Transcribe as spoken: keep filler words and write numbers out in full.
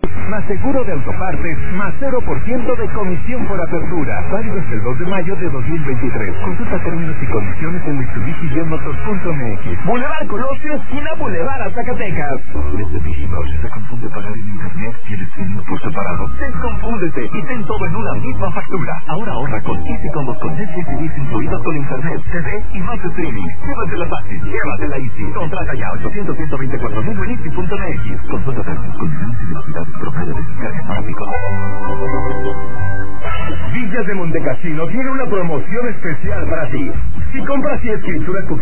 Más seguro de autopartes, más cero por ciento de comisión por apertura. Válido hasta el dos de mayo de dos mil veintitrés. Consulta términos y condiciones en mitsubishi motors punto m x. Boulevard Colosio, esquina Boulevard a Zacatecas. Desde Digimouse se confunde pagar en internet y el streaming por separado. Desconfúndete y ten todo en una misma factura. Ahora ahorra con Easy Combos con Netflix y Disney incluidos con internet, T V y más streaming. Llévatela fácil, llévatela Easy. Contrata ya ochocientos, ciento veinticuatro mil en easy punto m x. Consulta términos, condiciones y velocidades promedio de descarga para Pico. Villas de Montecassino tiene una promoción especial para ti. Si compras y escrituras